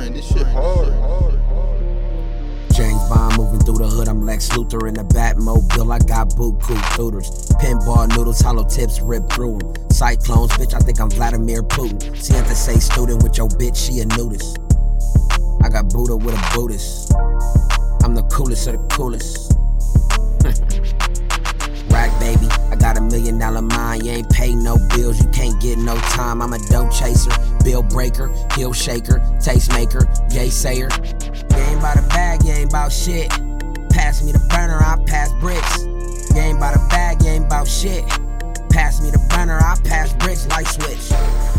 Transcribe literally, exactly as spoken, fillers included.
man. This shit hard. James Bond moving through the hood, I'm Lex Luthor in the Batmobile, I got buku tutors. Pinball noodles, hollow tips rip through them. Cyclones, bitch, I think I'm Vladimir Putin. Sienta say student with your bitch, she a nudist. I got Buddha with a Buddhist. I'm the coolest of the coolest. Rack baby, I got a million dollar mind. You ain't pay no bills, you can't get no time. I'm a dope chaser, bill breaker, heel shaker, tastemaker, yay sayer. You ain't bout a bag, you ain't bout shit. Pass me the burner, I pass bricks. You ain't bout a bag, you ain't bout shit. Pass me the burner, I pass bricks, light switch.